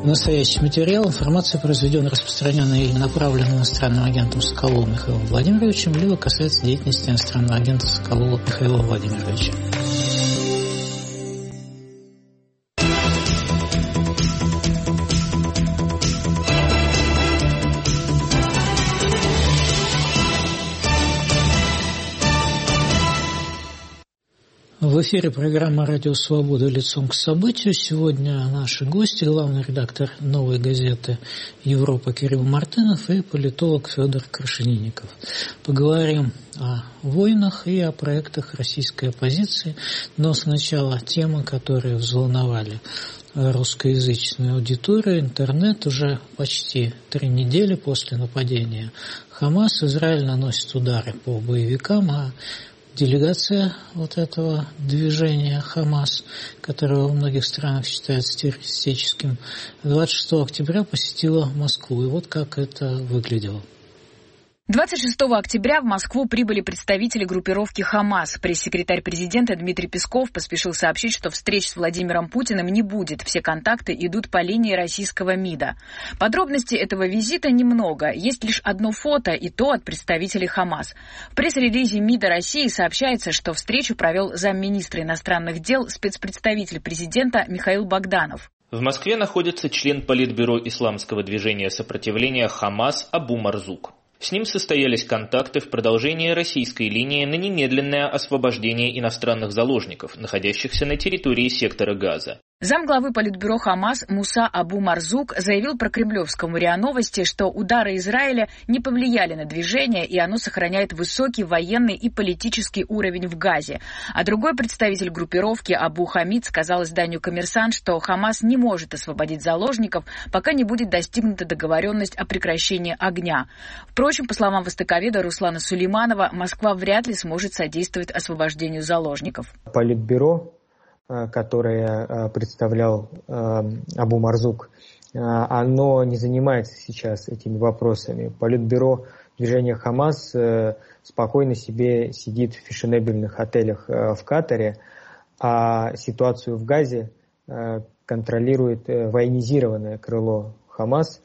Настоящий материал, информация произведена, распространенная или направлена иностранным агентом Соколовым Михаилом Владимировичем, либо касается деятельности иностранного агента Соколова Михаила Владимировича. В эфире программа «Радио Свобода. Лицом к событию». Сегодня наши гости, главный редактор «Новой газеты Европа» Кирилл Мартынов и политолог Федор Крашенинников. Поговорим о войнах и о проектах российской оппозиции, но сначала темы, которые взволновали русскоязычную аудиторию. Интернет. Уже почти 3 недели после нападения Хамас Израиль наносит удары по боевикам, а делегация вот этого движения Хамас, которое во многих странах считается террористическим, 26 октября посетила Москву. И вот как это выглядело. 26 октября в Москву прибыли представители группировки «Хамас». Пресс-секретарь президента Дмитрий Песков поспешил сообщить, что встреч с Владимиром Путиным не будет. Все контакты идут по линии российского МИДа. Подробностей этого визита немного. Есть лишь одно фото, и то от представителей «Хамас». В пресс-релизе МИДа России сообщается, что встречу провел замминистра иностранных дел, спецпредставитель президента Михаил Богданов. В Москве находится член Политбюро исламского движения сопротивления «Хамас» Абу Марзук. С ним состоялись контакты в продолжении российской линии на немедленное освобождение иностранных заложников, находящихся на территории сектора Газа. Замглавы Политбюро Хамас Муса Абу Марзук заявил прокремлевскому РИА Новости, что удары Израиля не повлияли на движение, и оно сохраняет высокий военный и политический уровень в Газе. А другой представитель группировки Абу Хамид сказал изданию «Коммерсант», что Хамас не может освободить заложников, пока не будет достигнута договоренность о прекращении огня. Впрочем, по словам востоковеда Руслана Сулейманова, Москва вряд ли сможет содействовать освобождению заложников. Политбюро, которое представлял Абу Марзук, оно не занимается сейчас этими вопросами. Политбюро движения Хамас спокойно себе сидит в фешенебельных отелях в Катаре, а ситуацию в Газе контролирует военизированное крыло Хамас,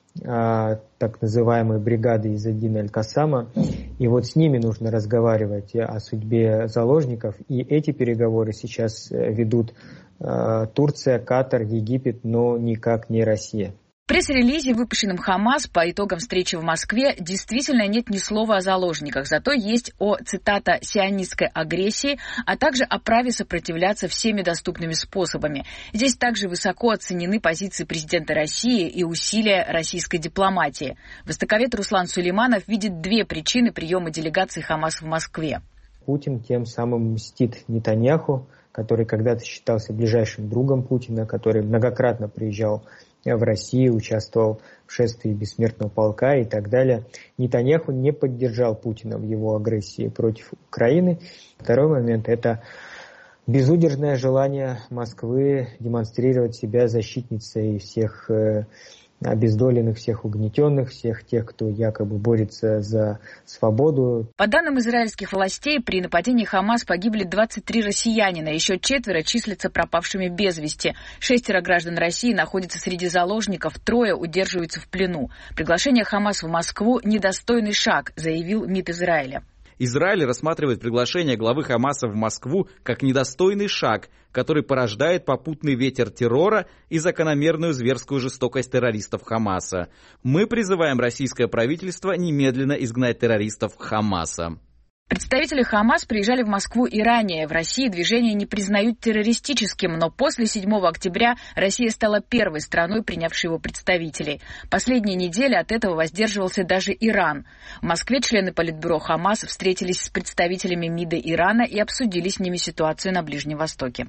так называемой бригады Иззадина Аль-Кассама. И вот с ними нужно разговаривать о судьбе заложников. И эти переговоры сейчас ведут Турция, Катар, Египет, но никак не Россия. В пресс-релизе, выпущенном Хамас по итогам встречи в Москве, действительно нет ни слова о заложниках, зато есть цитата, «сионистской агрессии», а также о праве сопротивляться всеми доступными способами. Здесь также высоко оценены позиции президента России и усилия российской дипломатии. Востоковед Руслан Сулейманов видит 2 причины приема делегации Хамас в Москве. Путин тем самым мстит Нетаньяху, который когда-то считался ближайшим другом Путина, который многократно приезжал в Россию, участвовал в шествии Бессмертного полка и так далее. Нетаньяху не поддержал Путина в его агрессии против Украины. Второй момент – это безудержное желание Москвы демонстрировать себя защитницей всех обездоленных, всех угнетенных, всех тех, кто якобы борется за свободу. По данным израильских властей, при нападении Хамас погибли 23 россиянина, еще 4 числятся пропавшими без вести. 6 граждан России находятся среди заложников, 3 удерживаются в плену. Приглашение Хамас в Москву – недостойный шаг, заявил МИД Израиля. Израиль рассматривает приглашение главы Хамаса в Москву как недостойный шаг, который порождает попутный ветер террора и закономерную зверскую жестокость террористов Хамаса. Мы призываем российское правительство немедленно изгнать террористов Хамаса. Представители Хамас приезжали в Москву и ранее. В России движение не признают террористическим, но после 7 октября Россия стала первой страной, принявшей его представителей. Последние недели от этого воздерживался даже Иран. В Москве члены Политбюро Хамас встретились с представителями МИДа Ирана и обсудили с ними ситуацию на Ближнем Востоке.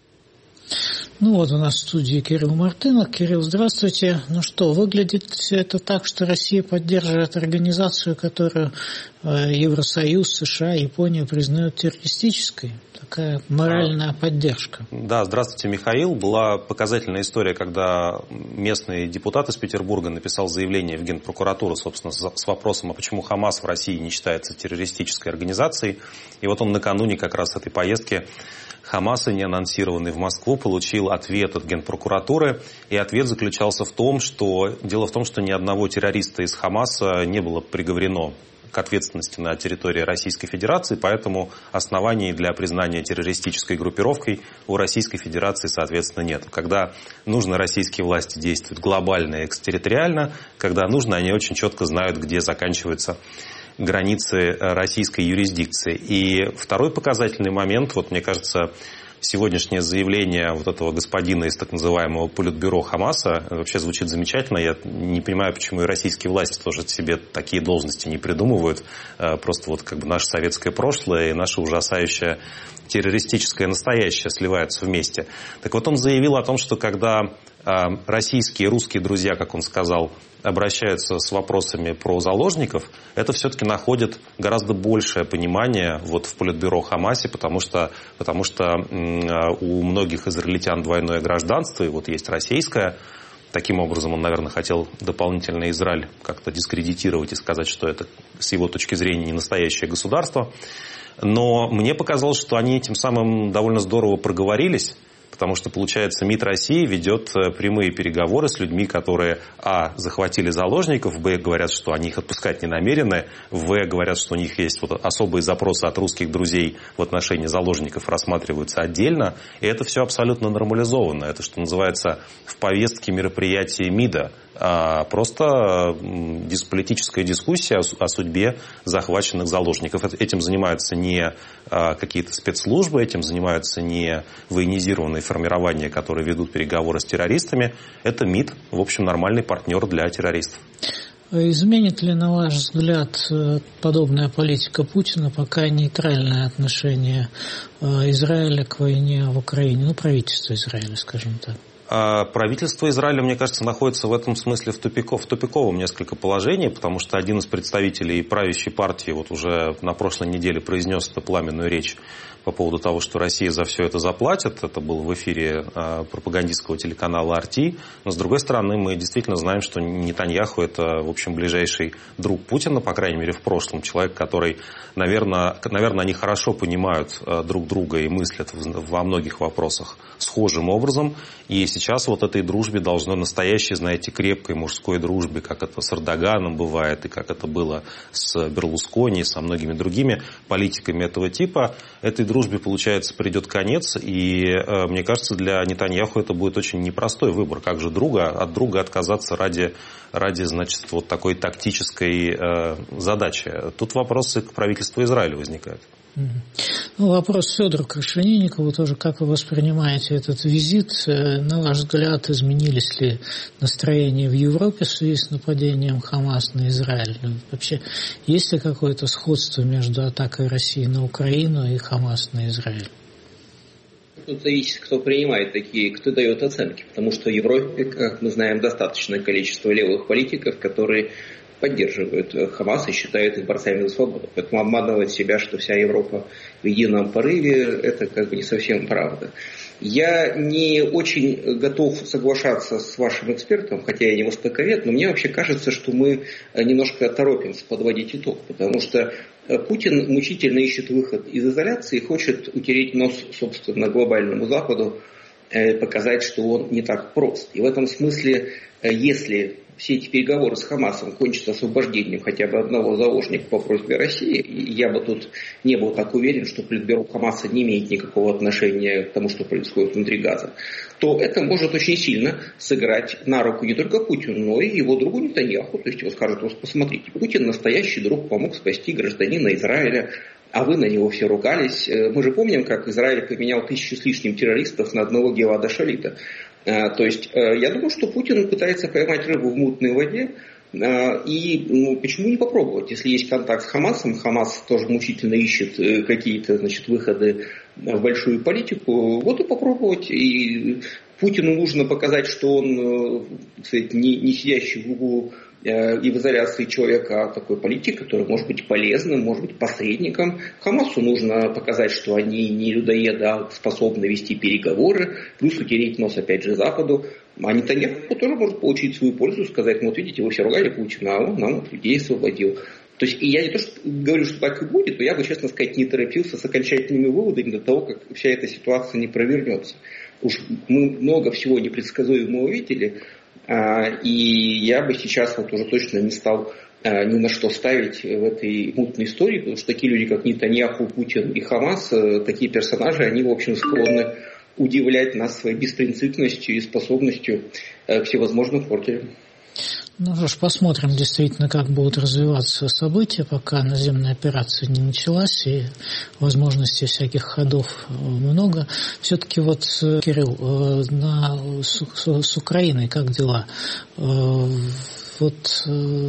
Ну вот у нас в студии Кирилл Мартынов. Кирилл, здравствуйте. Ну что, выглядит это так, что Россия поддерживает организацию, которую Евросоюз, США, Япония признают террористической? Такая моральная поддержка. Да, здравствуйте, Михаил. Была показательная история, когда местный депутат из Петербурга написал заявление в Генпрокуратуру, собственно, с вопросом, а почему Хамас в России не считается террористической организацией. И вот он накануне как раз этой поездки Хамаса, не анонсированный в Москву, получил ответ от Генпрокуратуры. И ответ заключался дело в том, что ни одного террориста из Хамаса не было приговорено к ответственности на территории Российской Федерации, поэтому оснований для признания террористической группировкой у Российской Федерации, соответственно, нет. Когда нужно, российские власти действуют глобально и экстерриториально, когда нужно, они очень четко знают, где заканчиваются границы российской юрисдикции. И второй показательный момент, мне кажется, сегодняшнее заявление этого господина из так называемого политбюро Хамаса вообще звучит замечательно. Я не понимаю, почему и российские власти тоже себе такие должности не придумывают. Просто наше советское прошлое и наше ужасающее террористическое настоящее сливаются вместе. Так вот, он заявил о том, что когда российские, русские друзья, как он сказал, обращаются с вопросами про заложников, это все-таки находит гораздо большее понимание в политбюро Хамасе, потому что у многих израильтян двойное гражданство, и есть российское. Таким образом, он, наверное, хотел дополнительно Израиль как-то дискредитировать и сказать, что это с его точки зрения не настоящее государство. Но мне показалось, что они этим самым довольно здорово проговорились, потому что, получается, МИД России ведет прямые переговоры с людьми, которые, захватили заложников, говорят, что они их отпускать не намерены, говорят, что у них есть особые запросы от русских друзей в отношении заложников, рассматриваются отдельно, и это все абсолютно нормализовано. Это, что называется, в повестке мероприятия МИДа. Просто политическая дискуссия о судьбе захваченных заложников. Этим занимаются не какие-то спецслужбы, этим занимаются не военизированные формирования, которые ведут переговоры с террористами. Это МИД, в общем, нормальный партнер для террористов. Изменит ли, на ваш взгляд, подобная политика Путина пока нейтральное отношение Израиля к войне в Украине, правительство Израиля, скажем так? Правительство Израиля, мне кажется, находится в этом смысле в тупиковом несколько положении, потому что один из представителей правящей партии уже на прошлой неделе произнес эту пламенную речь по поводу того, что Россия за все это заплатит. Это было в эфире пропагандистского телеканала RT. Но, с другой стороны, мы действительно знаем, что Нетаньяху – это, в общем, ближайший друг Путина, по крайней мере, в прошлом. Человек, который, наверное, они хорошо понимают друг друга и мыслят во многих вопросах схожим образом. И сейчас этой дружбе должно настоящей, крепкой мужской дружбе, как это с Эрдоганом бывает, и как это было с Берлускони, со многими другими политиками этого типа, этой дружбе, получается, придет конец. И, мне кажется, для Нетаньяху это будет очень непростой выбор. Как же от друга отказаться ради такой тактической задачи? Тут вопросы к правительству Израиля возникают. Вопрос Федору Крашенинникову тоже. Как вы воспринимаете этот визит? На ваш взгляд, изменились ли настроения в Европе в связи с нападением Хамас на Израиль? Вообще, есть ли какое-то сходство между атакой России на Украину и Хамас на Израиль? Тут зависит, кто принимает кто дает оценки. Потому что в Европе, как мы знаем, достаточное количество левых политиков, которые поддерживают Хамас и считают их борцами за свободу. Поэтому обманывать себя, что вся Европа в едином порыве, это не совсем правда. Я не очень готов соглашаться с вашим экспертом, хотя я не востоковед, но мне вообще кажется, что мы немножко торопимся подводить итог, потому что Путин мучительно ищет выход из изоляции и хочет утереть нос, собственно, глобальному Западу, показать, что он не так прост. И в этом смысле, если все эти переговоры с Хамасом кончатся освобождением хотя бы одного заложника по просьбе России, я бы тут не был так уверен, что политбюро Хамаса не имеет никакого отношения к тому, что происходит внутри Газа, то это может очень сильно сыграть на руку не только Путину, но и его другу Нетаньяху. То есть его скажут: посмотрите, Путин настоящий друг, помог спасти гражданина Израиля, а вы на него все ругались. Мы же помним, как Израиль поменял 1000 с лишним террористов на одного Гелада Шалита. То есть я думаю, что Путин пытается поймать рыбу в мутной воде. И почему не попробовать? Если есть контакт с Хамасом, Хамас тоже мучительно ищет какие-то выходы в большую политику, и попробовать. И Путину нужно показать, что он, не сидящий в углу и в изоляции человека, а такой политик, который может быть полезным, может быть посредником. Хамасу нужно показать, что они не людоеды, а способны вести переговоры, плюс утереть нос опять же Западу. А Нетаньяху тоже может получить свою пользу, сказать: видите, вы все ругали Путина, а он нам людей освободил. То есть, и я не то, что говорю, что так и будет, но я бы, честно сказать, не торопился с окончательными выводами до того, как вся эта ситуация не провернется. Уж мы много всего непредсказуемого видели, и я бы сейчас вот уже точно не стал ни на что ставить в этой мутной истории, потому что такие люди, как Нетаньяху, Путин и Хамас, такие персонажи, они, в общем, склонны удивлять нас своей беспринципностью и способностью к всевозможным фортелям. Ну что ж, посмотрим действительно, как будут развиваться события, пока наземная операция не началась, и возможностей всяких ходов много. Все-таки вот, Кирилл, с Украиной как дела? Вот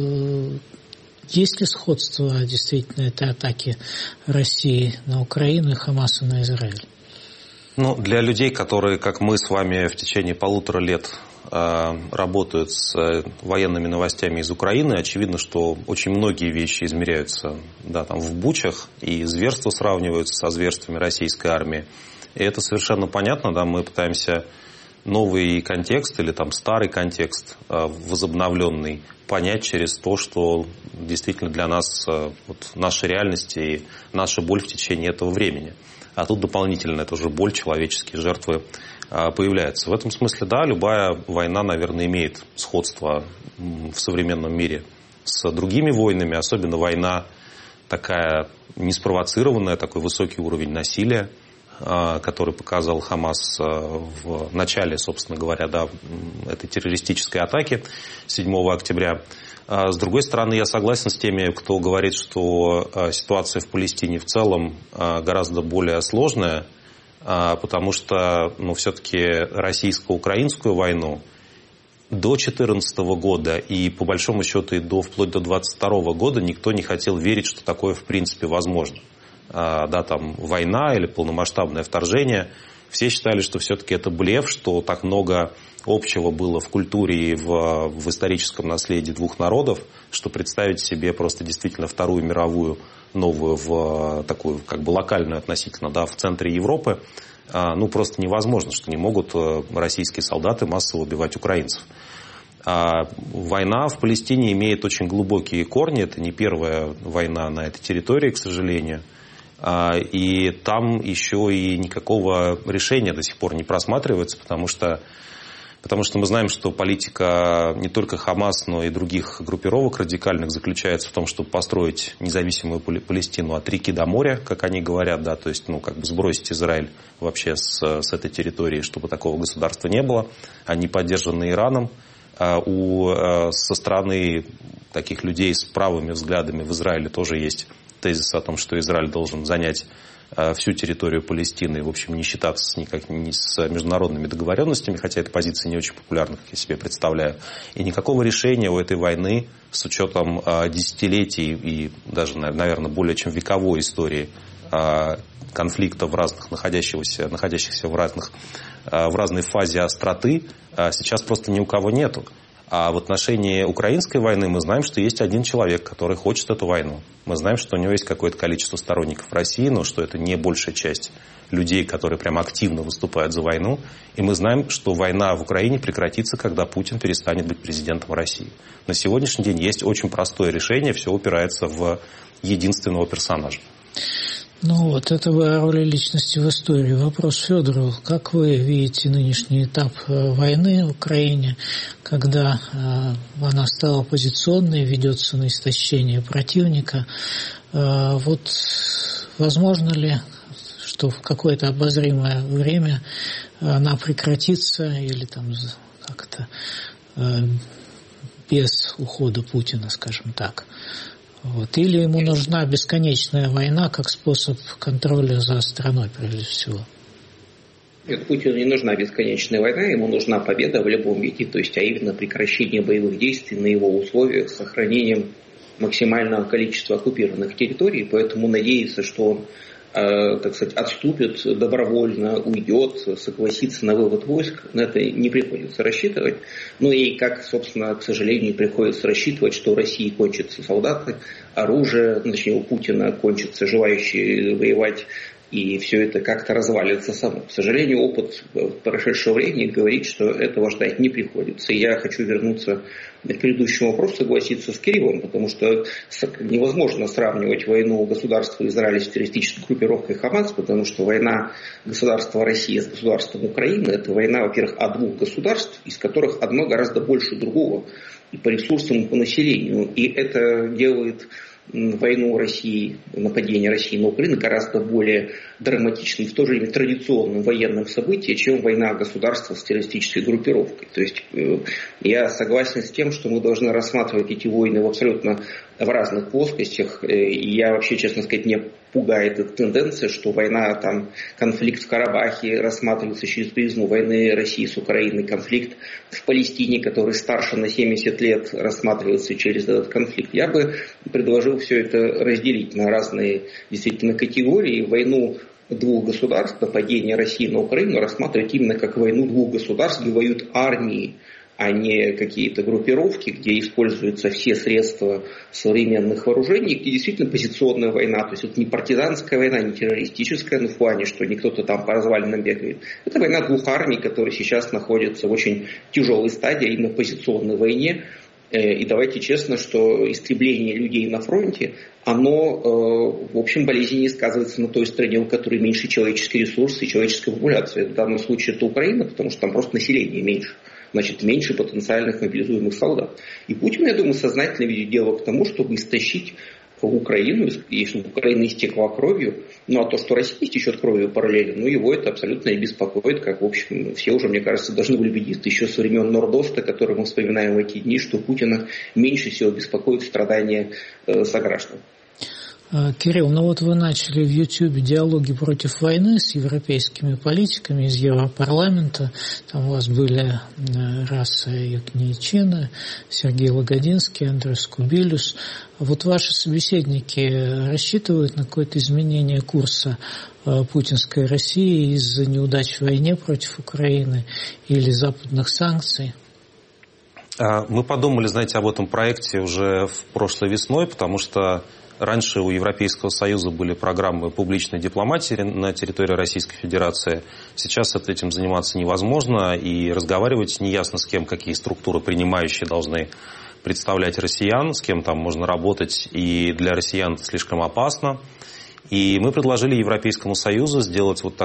есть ли сходство действительно этой атаки России на Украину и Хамаса на Израиль? Ну, для людей, которые, как мы с вами, в течение 1,5 лет работают с военными новостями из Украины, очевидно, что очень многие вещи измеряются, да, там, в Бучах, и зверства сравниваются со зверствами российской армии. И это совершенно понятно, да, мы пытаемся новый контекст или там старый контекст, возобновленный, понять через то, что действительно для нас вот, наша реальность и наша боль в течение этого времени. А тут дополнительно это уже боль, человеческие жертвы появляются. В этом смысле, да, любая война, наверное, имеет сходство в современном мире с другими войнами, особенно война такая неспровоцированная, такой высокий уровень насилия, который показал Хамас в начале, собственно говоря, да, этой террористической атаки 7 октября. С другой стороны, я согласен с теми, кто говорит, что ситуация в Палестине в целом гораздо более сложная, потому что, ну, все-таки российско-украинскую войну до 2014 года и, по большому счету, и вплоть до 2022 года никто не хотел верить, что такое в принципе возможно. Да, там война или полномасштабное вторжение. Все считали, что все-таки это блеф, что так много общего было в культуре и в историческом наследии двух народов, что представить себе просто действительно Вторую мировую новую, в такую как бы локальную относительно, да, в центре Европы, ну просто невозможно, что не могут российские солдаты массово убивать украинцев. Война в Палестине имеет очень глубокие корни, это не первая война на этой территории, к сожалению. И там еще и никакого решения до сих пор не просматривается, потому что мы знаем, что политика не только Хамас, но и других группировок радикальных заключается в том, чтобы построить независимую Палестину от реки до моря, как они говорят, да, то есть, ну, как бы сбросить Израиль вообще с этой территории, чтобы такого государства не было. Они поддержаны Ираном. Со стороны таких людей с правыми взглядами в Израиле тоже есть тезис о том, что Израиль должен занять всю территорию Палестины и, в общем, не считаться ни с международными договоренностями, хотя эта позиция не очень популярна, как я себе представляю. И никакого решения у этой войны с учетом десятилетий и даже, наверное, более чем вековой истории конфликта находящихся в разной фазе остроты, сейчас просто ни у кого нету. А в отношении украинской войны мы знаем, что есть один человек, который хочет эту войну. Мы знаем, что у него есть какое-то количество сторонников России, но что это не большая часть людей, которые прямо активно выступают за войну. И мы знаем, что война в Украине прекратится, когда Путин перестанет быть президентом России. На сегодняшний день есть очень простое решение, все упирается в единственного персонажа. Ну вот, это вы о роли личности в истории. Вопрос Федору. Как вы видите нынешний этап войны в Украине, когда она стала оппозиционной, ведется на истощение противника? Вот возможно ли, что в какое-то обозримое время она прекратится или там как-то без ухода Путина, скажем так? Вот. Или ему нужна бесконечная война как способ контроля за страной, прежде всего? Нет, Путину не нужна бесконечная война, ему нужна победа в любом виде, то есть, а именно прекращение боевых действий на его условиях с сохранением максимального количества оккупированных территорий, поэтому надеяться, что он, так сказать, отступит добровольно, уйдет, согласится на вывод войск, на это не приходится рассчитывать. Ну и как, собственно, к сожалению, приходится рассчитывать, что у России кончатся солдаты, оружие, точнее у Путина кончатся желающие воевать и все это как-то развалится само. К сожалению, опыт прошедшего времени говорит, что этого ждать не приходится. И я хочу вернуться к предыдущему вопросу, согласиться с Кириллом, потому что невозможно сравнивать войну государства Израиля с террористической группировкой Хамас, потому что война государства России с государством Украины – это война, во-первых, о двух государств, из которых одно гораздо больше другого и по ресурсам, и по населению. И это делает войну России, нападение России на Украину гораздо более драматичным, в то же время традиционным военным событием, чем война государства с террористической группировкой. То есть я согласен с тем, что мы должны рассматривать эти войны в абсолютно в разных плоскостях. И я вообще, честно сказать, не пугает эта тенденция, что война, там, конфликт в Карабахе рассматривается через призму войны России с Украиной, конфликт в Палестине, который старше на 70 лет, рассматривается через этот конфликт. Я бы предложил все это разделить на разные действительно категории. Войну двух государств, нападение России на Украину рассматривать именно как войну двух государств, где воюют армии, а не какие-то группировки, где используются все средства современных вооружений, где действительно позиционная война. То есть это не партизанская война, не террористическая, но в плане, что не кто-то там по развалинам бегает. Это война двух армий, которые сейчас находятся в очень тяжелой стадии, именно позиционной войне. И давайте честно, что истребление людей на фронте, оно, в общем, болезненнее сказывается на той стране, у которой меньше человеческие ресурсы и человеческая популяция. В данном случае это Украина, потому что там просто население меньше. Значит, меньше потенциальных мобилизуемых солдат. И Путин, я думаю, сознательно ведет дело к тому, чтобы истощить Украину, если Украина истекла кровью, ну а то, что Россия истечет кровью параллельно, ну его это абсолютно не беспокоит, как, в общем, все уже, мне кажется, должны были видеть еще со времен Нордоста, который мы вспоминаем в эти дни, что Путина меньше всего беспокоит страдания сограждан. Кирилл, ну вот вы начали в YouTube диалоги против войны с европейскими политиками из Европарламента. Там у вас были Раса Юкничина, Сергей Лагодинский, Андрес Кубилюс. Вот ваши собеседники рассчитывают на какое-то изменение курса путинской России из-за неудач в войне против Украины или западных санкций? Мы подумали, знаете, об этом проекте уже в прошлой весной, потому что раньше у Европейского Союза были программы публичной дипломатии на территории Российской Федерации. Сейчас этим заниматься невозможно, и разговаривать неясно с кем, какие структуры принимающие должны представлять россиян, с кем там можно работать, и для россиян это слишком опасно. И мы предложили Европейскому Союзу сделать вот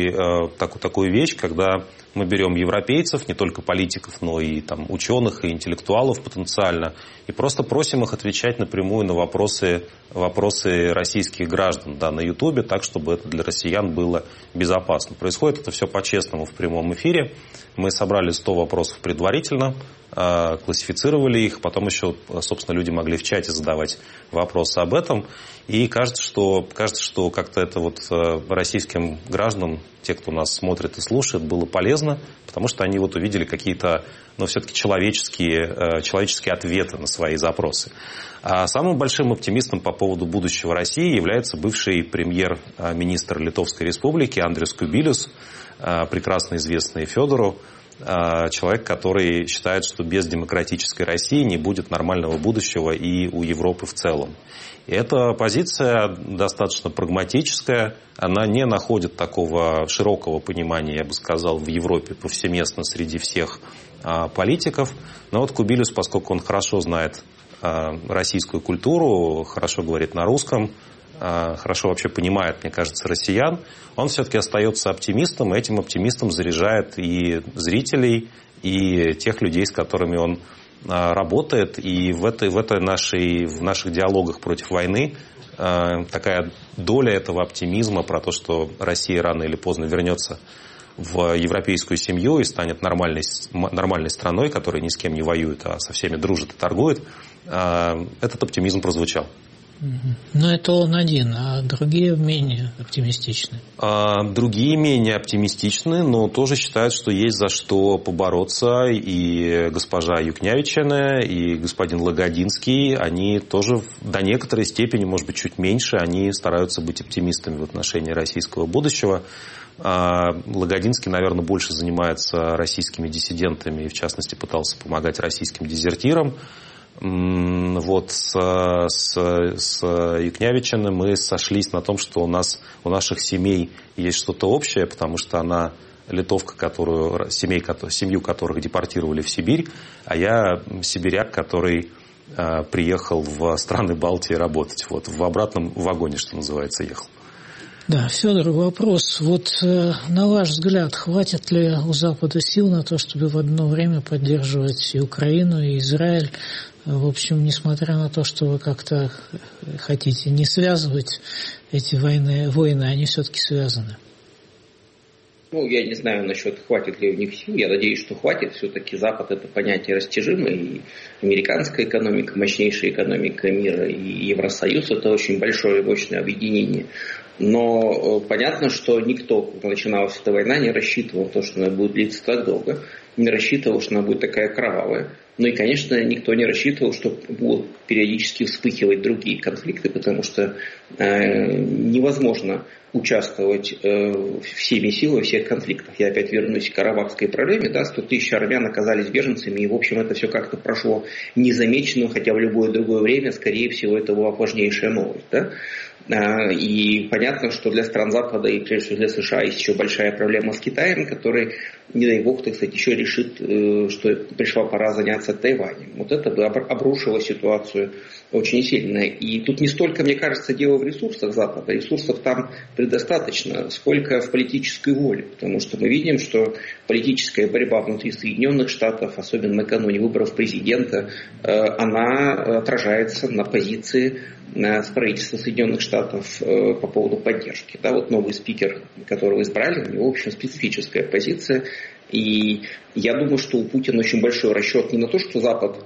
такую вещь, когда мы берем европейцев, не только политиков, но и там, ученых и интеллектуалов потенциально, и просто просим их отвечать напрямую на вопросы российских граждан на Ютубе, так, чтобы это для россиян было безопасно. Происходит это все по-честному в прямом эфире. Мы собрали 100 вопросов предварительно, классифицировали их, потом еще, собственно, люди могли в чате задавать вопросы об этом. И кажется, что как-то это вот российским гражданам, те, кто нас смотрит и слушает, было полезно, потому что они вот увидели какие-то, все-таки человеческие ответы на свои запросы. А самым большим оптимистом по поводу будущего России является бывший премьер-министр Литовской Республики Андрес Кубилюс, прекрасно известный Федору, человек, который считает, что без демократической России не будет нормального будущего и у Европы в целом. И эта позиция достаточно прагматическая, она не находит такого широкого понимания, я бы сказал, в Европе повсеместно среди всех политиков. Но вот Кубилюс, поскольку он хорошо знает российскую культуру, хорошо говорит на русском, хорошо вообще понимает, мне кажется, россиян, он все-таки остается оптимистом, и этим оптимистом заряжает и зрителей, и тех людей, с которыми он работает. И в наших диалогах против войны такая доля этого оптимизма про то, что Россия рано или поздно вернется в европейскую семью и станет нормальной страной, которая ни с кем не воюет, а со всеми дружит и торгует, этот оптимизм прозвучал. Но это он один, а другие менее оптимистичны. Другие менее оптимистичны, но тоже считают, что есть за что побороться. И госпожа Юкнявичина, и господин Лагодинский, они тоже до некоторой степени, может быть, чуть меньше, они стараются быть оптимистами в отношении российского будущего. Лагодинский, наверное, больше занимается российскими диссидентами и, в частности, пытался помогать российским дезертирам. Вот с Юкнявичем мы сошлись на том, что у наших семей есть что-то общее, потому что она литовка, семью которых депортировали в Сибирь, а я сибиряк, который приехал в страны Балтии работать. Вот в обратном вагоне, что называется, ехал. Да, Федор, вопрос. Вот на ваш взгляд, хватит ли у Запада сил на то, чтобы в одно время поддерживать и Украину, и Израиль? В общем, несмотря на то, что вы как-то хотите не связывать эти войны, они все-таки связаны. Я не знаю насчет, хватит ли у них сил. Я надеюсь, что хватит. Все-таки Запад – это понятие растяжимое. И американская экономика, мощнейшая экономика мира, и Евросоюз – это очень большое и мощное объединение. Но понятно, что никто, когда начиналась эта война, не рассчитывал на то, что она будет длиться так долго. Не рассчитывал, что она будет такая кровавая. Ну и, конечно, никто не рассчитывал, что будут периодически вспыхивать другие конфликты, потому что невозможно участвовать всеми силами в всех конфликтах. Я опять вернусь к карабахской проблеме. 100 тысяч армян оказались беженцами, и, в общем, это все как-то прошло незамеченным, хотя в любое другое время, скорее всего, это была важнейшая новость. И понятно, что для стран Запада и, прежде всего, для США есть еще большая проблема с Китаем, который, не дай бог, так сказать, еще решит, что пришла пора заняться Тайванем. Вот это бы обрушило ситуацию очень сильно. И тут не столько, мне кажется, дело в ресурсах Запада. Ресурсов там предостаточно, сколько в политической воле. Потому что мы видим, что политическая борьба внутри Соединенных Штатов, особенно накануне выборов президента, она отражается на позиции с правительства Соединенных Штатов по поводу поддержки. Вот новый спикер, которого избрали, у него, в общем, специфическая позиция. И я думаю, что у Путина очень большой расчет не на то, что Запад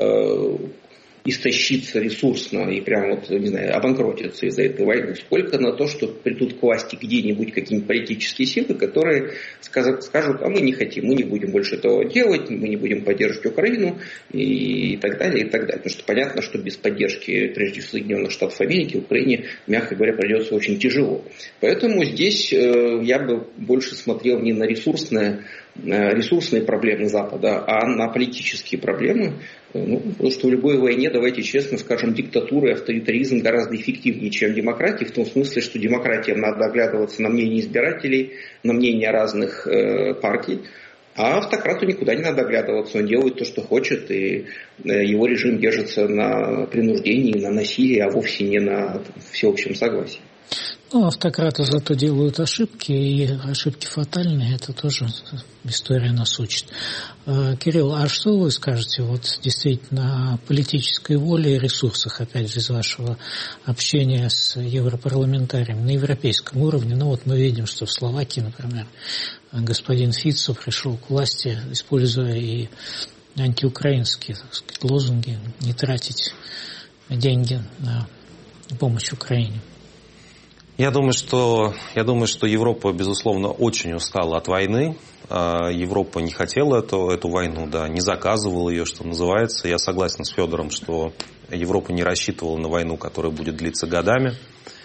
истощится ресурсно и прям обанкротится из-за этой войны, сколько на то, что придут к власти где-нибудь какие-нибудь политические силы, которые скажут, а мы не хотим, мы не будем больше этого делать, мы не будем поддерживать Украину и так далее, и так далее. Потому что понятно, что без поддержки, прежде всего, Соединенных Штатов Америки, Украине, мягко говоря, придется очень тяжело. Поэтому здесь я бы больше смотрел не на ресурсные проблемы Запада, а на политические проблемы. Потому что в любой войне, давайте честно скажем, диктатура и авторитаризм гораздо эффективнее, чем демократия, в том смысле, что демократиям надо оглядываться на мнение избирателей, на мнение разных партий, а автократу никуда не надо оглядываться, он делает то, что хочет, и его режим держится на принуждении, на насилии, а вовсе не на всеобщем согласии. Автократы зато делают ошибки, и ошибки фатальные, это тоже история нас учит. Кирилл, а что вы скажете действительно о политической воле и ресурсах, опять же, из вашего общения с европарламентариями на европейском уровне? Мы видим, что в Словакии, например, господин Фицо пришел к власти, используя и антиукраинские, лозунги, не тратить деньги на помощь Украине. Я думаю, что Европа, безусловно, очень устала от войны. Европа не хотела эту войну, не заказывала ее, что называется. Я согласен с Федором, что Европа не рассчитывала на войну, которая будет длиться годами.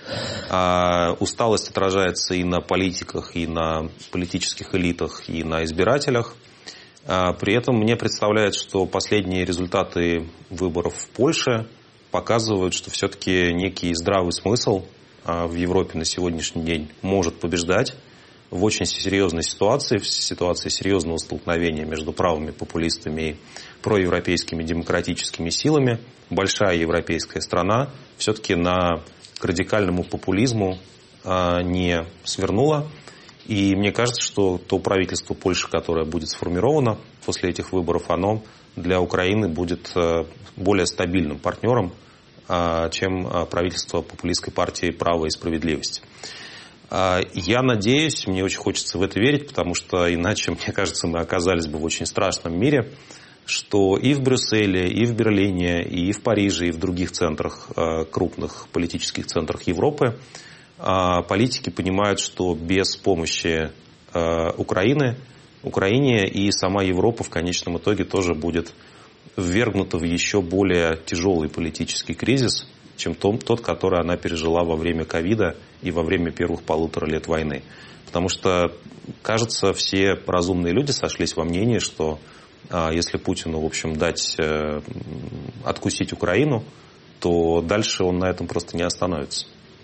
Усталость отражается и на политиках, и на политических элитах, и на избирателях. При этом мне представляется, что последние результаты выборов в Польше показывают, что все-таки некий здравый смысл в Европе на сегодняшний день может побеждать в очень серьезной ситуации, в ситуации серьезного столкновения между правыми популистами и проевропейскими демократическими силами. Большая европейская страна все-таки к радикальному популизму не свернула. И мне кажется, что то правительство Польши, которое будет сформировано после этих выборов, оно для Украины будет более стабильным партнером, чем правительство популистской партии «Право и справедливость». Я надеюсь, мне очень хочется в это верить, потому что иначе, мне кажется, мы оказались бы в очень страшном мире, что и в Брюсселе, и в Берлине, и в Париже, и в других центрах, крупных политических центрах Европы, политики понимают, что без помощи Украине и сама Европа в конечном итоге тоже будет ввергнута в еще более тяжелый политический кризис, чем тот, который она пережила во время ковида и во время первых 1,5 лет войны. Потому что, кажется, все разумные люди сошлись во мнении, что если Путину, в общем, дать откусить Украину, то дальше он на этом просто не остановится.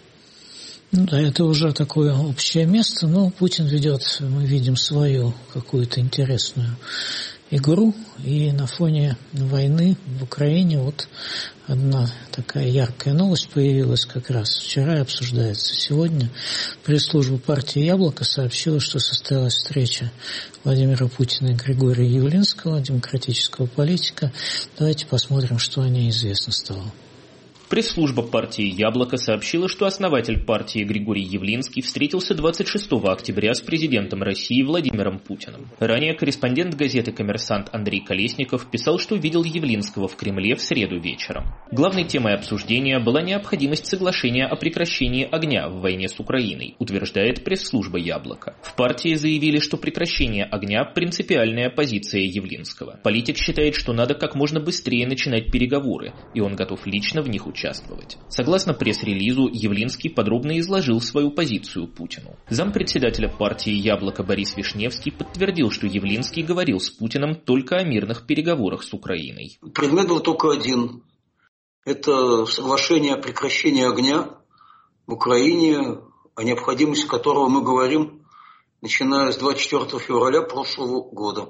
Да, это уже такое общее место, но Путин ведет, мы видим, свою какую-то интересную игру, и на фоне войны в Украине вот одна такая яркая новость появилась как раз вчера и обсуждается сегодня. Пресс-служба партии «Яблоко» сообщила, что состоялась встреча Владимира Путина и Григория Явлинского, демократического политика. Давайте посмотрим, что о ней известно стало. Пресс-служба партии «Яблоко» сообщила, что основатель партии Григорий Явлинский встретился 26 октября с президентом России Владимиром Путиным. Ранее корреспондент газеты «Коммерсант» Андрей Колесников писал, что видел Явлинского в Кремле в среду вечером. Главной темой обсуждения была необходимость соглашения о прекращении огня в войне с Украиной, утверждает пресс-служба «Яблоко». В партии заявили, что прекращение огня – принципиальная позиция Явлинского. Политик считает, что надо как можно быстрее начинать переговоры, и он готов лично в них участвовать. Согласно пресс-релизу, Явлинский подробно изложил свою позицию Путину. Зампредседателя партии «Яблоко» Борис Вишневский подтвердил, что Явлинский говорил с Путиным только о мирных переговорах с Украиной. Предмет был только один. Это соглашение о прекращении огня в Украине, о необходимости которого мы говорим, начиная с 24 февраля прошлого года.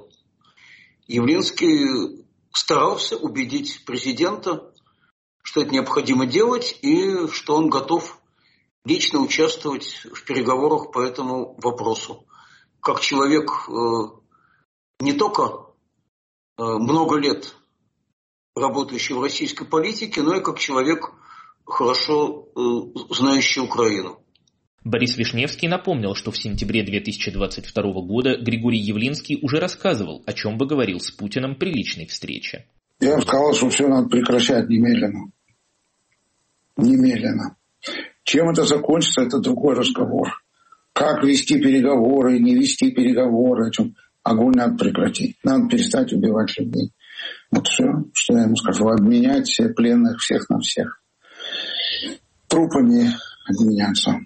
Явлинский старался убедить президента, что это необходимо делать и что он готов лично участвовать в переговорах по этому вопросу. Как человек не только много лет работающий в российской политике, но и как человек, хорошо знающий Украину. Борис Вишневский напомнил, что в сентябре 2022 года Григорий Явлинский уже рассказывал, о чем бы говорил с Путиным при личной встрече. Я сказал, что все надо прекращать немедленно. Немедленно. Чем это закончится, это другой разговор. Как вести переговоры, не вести переговоры. Огонь надо прекратить. Надо перестать убивать людей. Вот все, что я ему скажу. Обменять пленных всех на всех. Трупами обменяться.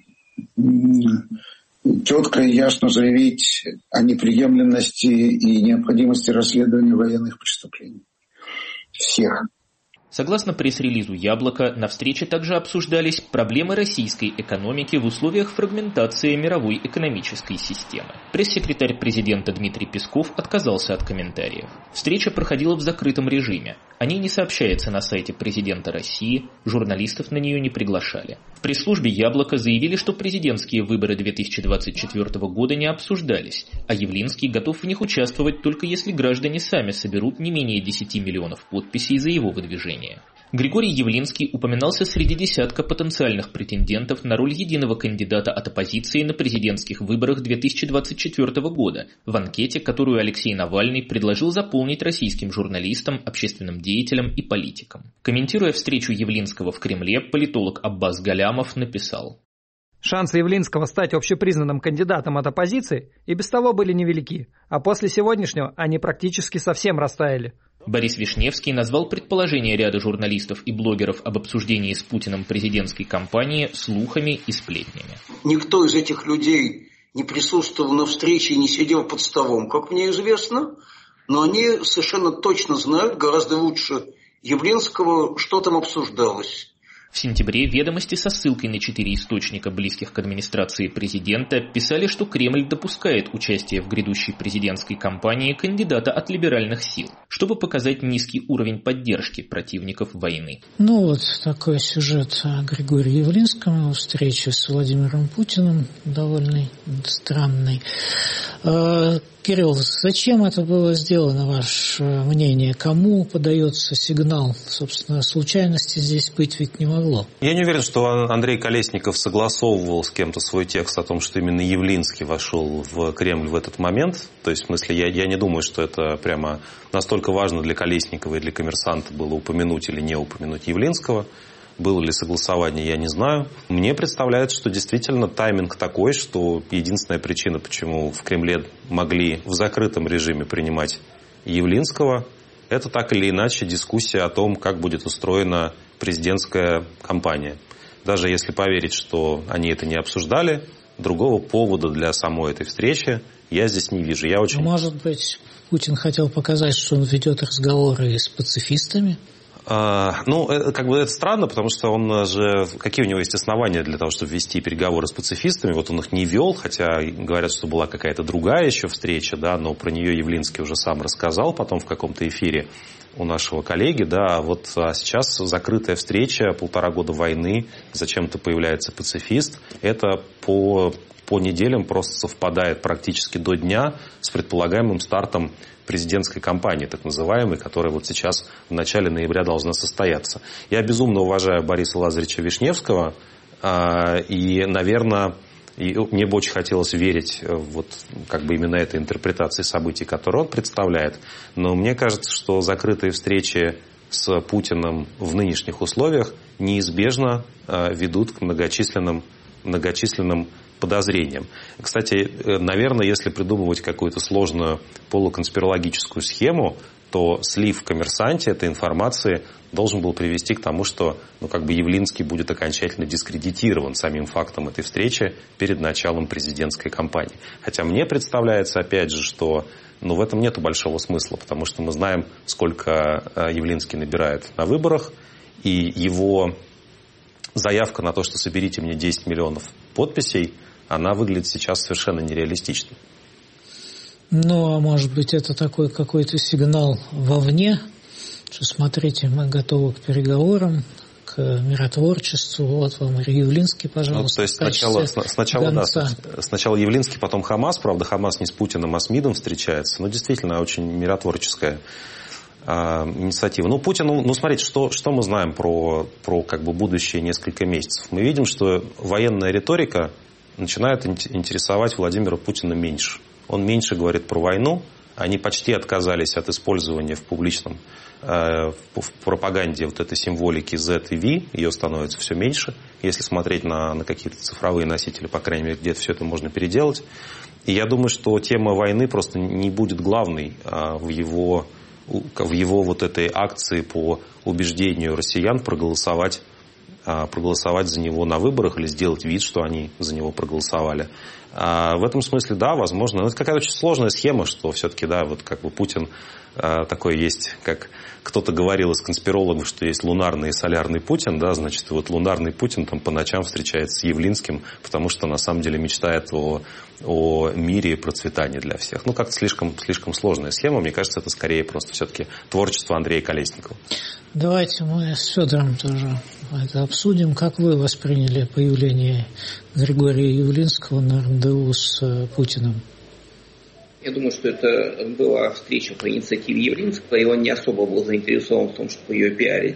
Четко и ясно заявить о неприемлемости и необходимости расследования военных преступлений. Всех. Согласно пресс-релизу «Яблоко», на встрече также обсуждались проблемы российской экономики в условиях фрагментации мировой экономической системы. Пресс-секретарь президента Дмитрий Песков отказался от комментариев. Встреча проходила в закрытом режиме. О ней не сообщается на сайте президента России, журналистов на нее не приглашали. В пресс-службе «Яблоко» заявили, что президентские выборы 2024 года не обсуждались, а Явлинский готов в них участвовать только если граждане сами соберут не менее 10 миллионов подписей за его выдвижение. Григорий Явлинский упоминался среди десятка потенциальных претендентов на роль единого кандидата от оппозиции на президентских выборах 2024 года в анкете, которую Алексей Навальный предложил заполнить российским журналистам, общественным деятелям и политикам. Комментируя встречу Явлинского в Кремле, политолог Аббас Галямов написал: «Шансы Явлинского стать общепризнанным кандидатом от оппозиции и без того были невелики, а после сегодняшнего они практически совсем растаяли». Борис Вишневский назвал предположения ряда журналистов и блогеров об обсуждении с Путиным президентской кампании слухами и сплетнями. Никто из этих людей не присутствовал на встрече и не сидел под столом, как мне известно, но они совершенно точно знают гораздо лучше Явлинского, что там обсуждалось. В сентябре «Ведомости» со ссылкой на 4 источника, близких к администрации президента, писали, что Кремль допускает участие в грядущей президентской кампании кандидата от либеральных сил, чтобы показать низкий уровень поддержки противников войны. Ну вот такой сюжет о Григории Явлинском, встрече с Владимиром Путиным, довольно странный. Кирилл, зачем это было сделано, ваше мнение? Кому подается сигнал? Собственно, случайности здесь быть ведь не могло. Я не уверен, что Андрей Колесников согласовывал с кем-то свой текст о том, что именно Явлинский вошел в Кремль в этот момент. То есть, в смысле, я не думаю, что это прямо настолько важно для Колесникова и для «Коммерсанта» было упомянуть или не упомянуть Явлинского. Было ли согласование, я не знаю. Мне представляется, что действительно тайминг такой, что единственная причина, почему в Кремле могли в закрытом режиме принимать Явлинского, это так или иначе дискуссия о том, как будет устроена президентская кампания. Даже если поверить, что они это не обсуждали, другого повода для самой этой встречи я здесь не вижу. Может быть, Путин хотел показать, что он ведет разговоры с пацифистами? Это странно, потому что он же... Какие у него есть основания для того, чтобы вести переговоры с пацифистами? Вот он их не вел, хотя говорят, что была какая-то другая еще встреча, да, но про нее Явлинский уже сам рассказал потом в каком-то эфире у нашего коллеги, да, а сейчас закрытая встреча, 1,5 года войны, зачем-то появляется пацифист. Это по неделям просто совпадает практически до дня с предполагаемым стартом президентской кампании, так называемой, которая вот сейчас в начале ноября должна состояться. Я безумно уважаю Бориса Лазаревича Вишневского, и, наверное, мне бы очень хотелось верить именно этой интерпретации событий, которую он представляет, но мне кажется, что закрытые встречи с Путиным в нынешних условиях неизбежно ведут к многочисленным подозрениям. Кстати, наверное, если придумывать какую-то сложную полуконспирологическую схему, то слив в «Коммерсанте» этой информации должен был привести к тому, что Явлинский будет окончательно дискредитирован самим фактом этой встречи перед началом президентской кампании. Хотя мне представляется, опять же, что в этом нету большого смысла, потому что мы знаем, сколько Явлинский набирает на выборах, и его заявка на то, что соберите мне 10 миллионов подписей, она выглядит сейчас совершенно нереалистично. А может быть, это такой какой-то сигнал вовне, что смотрите, мы готовы к переговорам, к миротворчеству, вот вам Явлинский, пожалуйста. То есть сначала Явлинский, потом Хамас, правда, Хамас не с Путиным, а с МИДом встречается, но действительно очень миротворческая инициатива. Путин, смотрите, что мы знаем про будущие несколько месяцев. Мы видим, что военная риторика начинает интересовать Владимира Путина меньше. Он меньше говорит про войну. Они почти отказались от использования в публичном в пропаганде этой символики Z и V. Ее становится все меньше. Если смотреть на какие-то цифровые носители, по крайней мере, где-то все это можно переделать. И я думаю, что тема войны просто не будет главной в его этой акции по убеждению россиян проголосовать за него на выборах или сделать вид, что они за него проголосовали. В этом смысле, да, возможно. Но это какая-то очень сложная схема, что все-таки, да, Путин такой есть, как кто-то говорил из конспирологов, что есть лунарный и солярный Путин, да, значит, лунарный Путин там по ночам встречается с Явлинским, потому что на самом деле мечтает о мире и процветании для всех. Как-то слишком сложная схема. Мне кажется, это скорее просто все-таки творчество Андрея Колесникова. Давайте мы с Федором тоже это обсудим. Как вы восприняли появление Григория Явлинского на РНДУ с Путиным? Я думаю, что это была встреча по инициативе Явлинского, и он не особо был заинтересован в том, чтобы ее пиарить.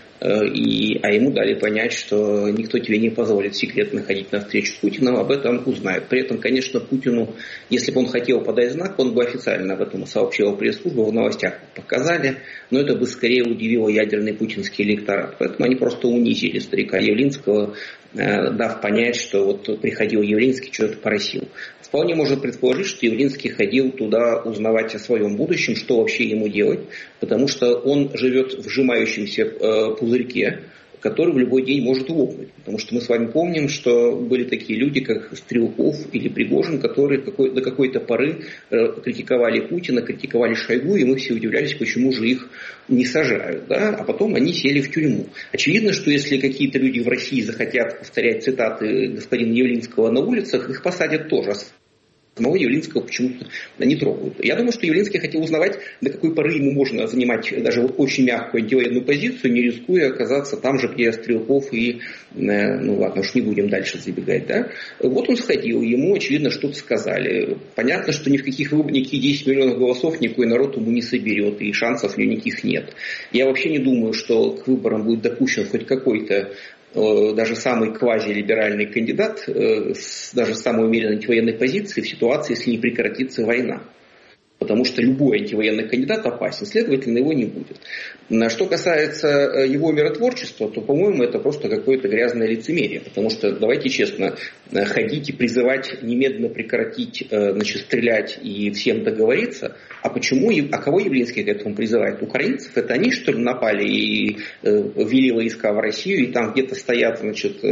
А ему дали понять, что никто тебе не позволит секретно ходить на встречу с Путиным, об этом узнают. При этом, конечно, Путину, если бы он хотел подать знак, он бы официально об этом сообщил пресс-службу, в новостях показали, но это бы скорее удивило ядерный путинский электорат. Поэтому они просто унизили старика Явлинского, дав понять, что приходил Явлинский, что-то просил. Вполне можно предположить, что Явлинский ходил туда узнавать о своем будущем, что вообще ему делать, потому что он живет в сжимающемся пузырьке, который в любой день может лопнуть. Потому что мы с вами помним, что были такие люди, как Стрелков или Пригожин, которые до какой-то поры критиковали Путина, критиковали Шойгу, и мы все удивлялись, почему же их не сажают. Да? А потом они сели в тюрьму. Очевидно, что если какие-то люди в России захотят повторять цитаты господина Явлинского на улицах, их посадят тоже. Самого Явлинского почему-то не трогают. Я думаю, что Явлинский хотел узнавать, до какой поры ему можно занимать даже очень мягкую антивоенную позицию, не рискуя оказаться там же, где Стрелков и... ладно, уж не будем дальше забегать. Да? Он сходил, ему, очевидно, что-то сказали. Понятно, что никакие 10 миллионов голосов никакой народ ему не соберет, и шансов никаких нет. Я вообще не думаю, что к выборам будет допущен хоть какой-то даже самый квазилиберальный кандидат, даже с самой умеренной антивоенной позиции в ситуации, если не прекратится война. потому что любой антивоенный кандидат опасен, следовательно, его не будет. Что касается его миротворчества, то, по-моему, это просто какое-то грязное лицемерие, потому что, давайте честно, ходить и призывать немедленно прекратить, стрелять и всем договориться, а кого Явлинский к этому призывает? Украинцев? Это они, что ли, напали и ввели войска в Россию, и там где-то стоят,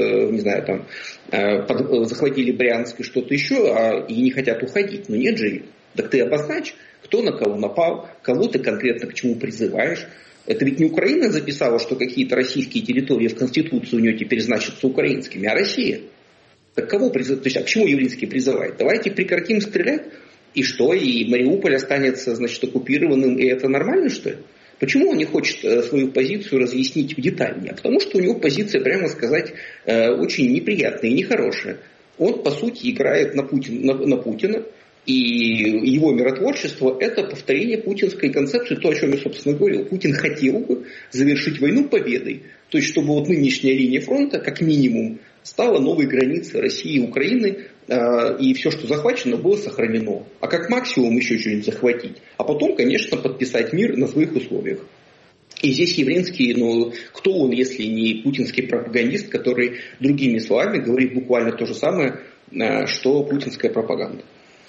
захватили Брянск и что-то еще, и не хотят уходить. Но нет же, так ты обозначь, кто на кого напал, кого ты конкретно к чему призываешь. Это ведь не Украина записала, что какие-то российские территории в Конституции у нее теперь значатся украинскими, а Россия. Так кого призывает? То есть, а к чему Явлинский призывает? Давайте прекратим стрелять, и что? И Мариуполь останется, оккупированным, и это нормально, что ли? Почему он не хочет свою позицию разъяснить детальнее? Потому что у него позиция, прямо сказать, очень неприятная и нехорошая. Он, по сути, играет на Путина, и его миротворчество – это повторение путинской концепции, то, о чем я, собственно, говорил. Путин хотел бы завершить войну победой, то есть, чтобы нынешняя линия фронта, как минимум, стала новой границей России и Украины, и все, что захвачено, было сохранено. А как максимум еще что-нибудь захватить. А потом, конечно, подписать мир на своих условиях. И здесь Явлинский, кто он, если не путинский пропагандист, который, другими словами, говорит буквально то же самое, что путинская пропаганда.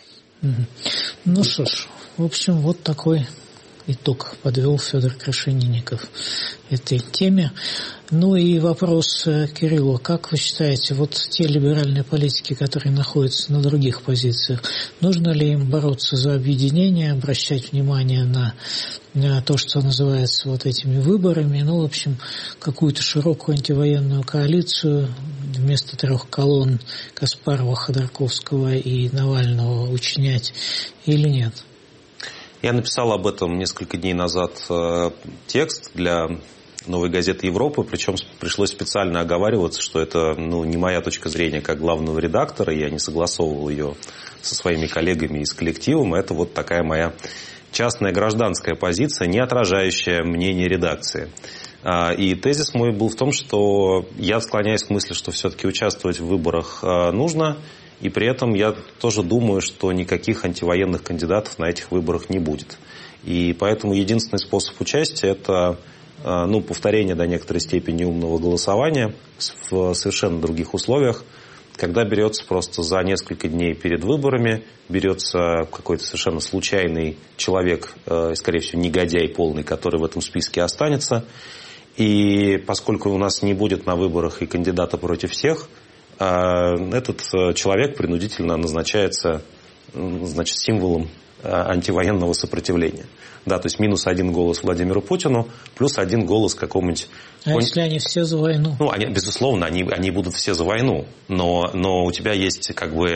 Ну что ж, в общем, вот такой итог подвел Федор Крашенинников этой теме. Ну и вопрос Кириллу. Как вы считаете, те либеральные политики, которые находятся на других позициях, нужно ли им бороться за объединение, обращать внимание на то, что называется этими выборами, в общем, какую-то широкую антивоенную коалицию вместо 3 колонн Каспарова, Ходорковского и Навального учинять или нет? Я написал об этом несколько дней назад текст для «Новой газеты Европы», причем пришлось специально оговариваться, что это не моя точка зрения как главного редактора, я не согласовывал ее со своими коллегами и с коллективом, это такая моя частная гражданская позиция, не отражающая мнение редакции. И тезис мой был в том, что я склоняюсь к мысли, что все-таки участвовать в выборах нужно, и при этом я тоже думаю, что никаких антивоенных кандидатов на этих выборах не будет. И поэтому единственный способ участия – это повторение до некоторой степени умного голосования в совершенно других условиях, когда берется просто за несколько дней перед выборами, берется какой-то совершенно случайный человек, скорее всего, негодяй полный, который в этом списке останется. И поскольку у нас не будет на выборах и кандидата против всех, этот человек принудительно назначается, символом антивоенного сопротивления. Да, то есть -1 голос Владимиру Путину, +1 голос какому-нибудь... А если они все за войну? Безусловно, они будут все за войну, но у тебя есть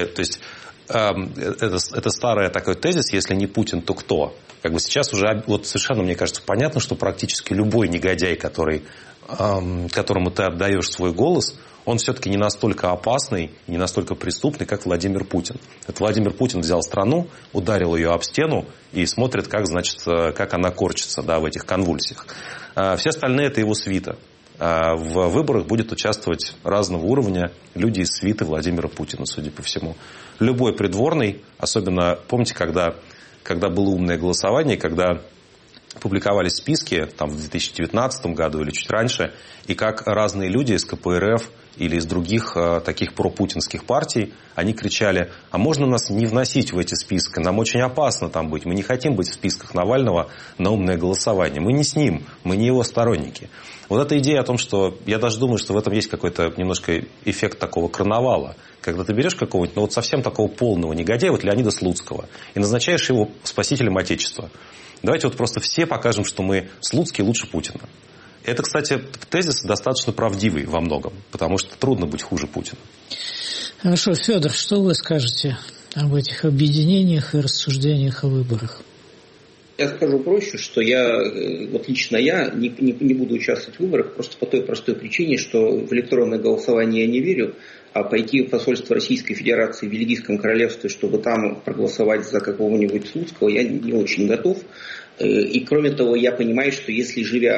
это старый такой тезис, если не Путин, то кто? Сейчас уже совершенно, мне кажется, понятно, что практически любой негодяй, которому ты отдаешь свой голос, он все-таки не настолько опасный, не настолько преступный, как Владимир Путин. Это Владимир Путин взял страну, ударил ее об стену и смотрит, как она корчится в этих конвульсиях. Все остальные – это его свита. В выборах будет участвовать разного уровня люди из свиты Владимира Путина, судя по всему. Любой придворный, особенно, помните, когда было умное голосование, когда публиковались списки в 2019 году или чуть раньше, и как разные люди из КПРФ или из других таких пропутинских партий, они кричали: а можно нас не вносить в эти списки, нам очень опасно там быть, мы не хотим быть в списках Навального на умное голосование, мы не с ним, мы не его сторонники. Эта идея о том, что я даже думаю, что в этом есть какой-то немножко эффект такого карнавала, когда ты берешь какого-нибудь, совсем такого полного негодяя, Леонида Слуцкого, и назначаешь его спасителем Отечества. Давайте просто все покажем, что мы Слуцкий лучше Путина. Это, кстати, тезис достаточно правдивый во многом, потому что трудно быть хуже Путина. Хорошо, Федор, что вы скажете об этих объединениях и рассуждениях о выборах? Я скажу проще, что лично я не буду участвовать в выборах просто по той простой причине, что в электронное голосование я не верю, а пойти в посольство Российской Федерации в Бельгийском королевстве, чтобы там проголосовать за какого-нибудь Слуцкого, я не очень готов. И кроме того, я понимаю, что если, живя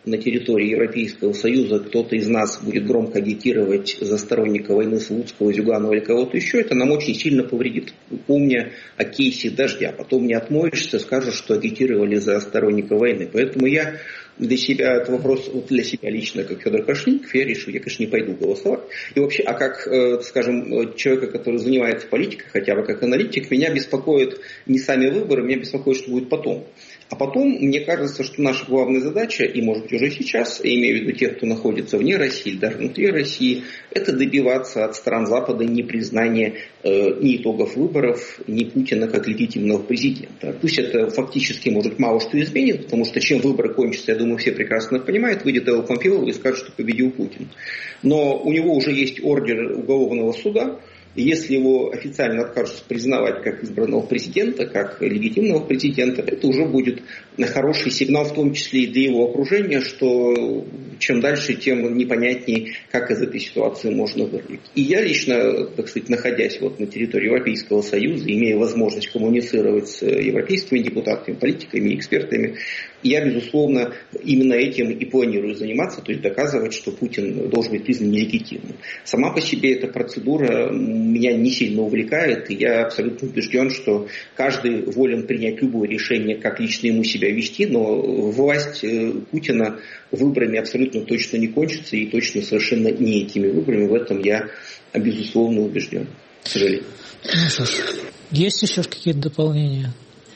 на территории Европейского Союза кто-то из нас будет громко агитировать за сторонника войны Слуцкого, Зюганова или кого-то еще, это нам очень сильно повредит. Помня о кейсе Дождя. Потом не отмоешься, скажешь, что агитировали за сторонника войны. Поэтому я для себя, это вопрос для себя лично, как Федор Кашинников, я решил, я, конечно, не пойду голосовать. И вообще, а как, скажем, человека, который занимается политикой, хотя бы как аналитик, меня беспокоит не сами выборы, меня беспокоит, что будет потом. А потом, мне кажется, что наша главная задача, и может быть уже сейчас, я имею в виду тех, кто находится вне России или даже внутри России, это добиваться от стран Запада непризнания ни итогов выборов, ни Путина как легитимного президента. Пусть это фактически, может, мало что изменит, потому что чем выборы кончатся, я думаю, все прекрасно понимают, выйдет Элла Помпео и скажет, что победил Путин. Но у него уже есть ордер уголовного суда. Если его официально откажутся признавать как избранного президента, как легитимного президента, это уже будет хороший сигнал, в том числе и для его окружения, что чем дальше, тем непонятнее, как из этой ситуации можно вырвать. И я лично, так сказать, находясь вот на территории Европейского Союза, имея возможность коммуницировать с европейскими депутатами, политиками, экспертами, я, безусловно, именно этим и планирую заниматься, то есть доказывать, что Путин должен быть признан нелегитимным. Сама по себе эта процедура меня не сильно увлекает, и я абсолютно убежден, что каждый волен принять любое решение, как лично ему себя вести, но власть Путина выборами абсолютно точно не кончится, и точно совершенно не этими выборами. В этом я, безусловно, убежден, к сожалению. Ну что ж, есть еще какие-то дополнения?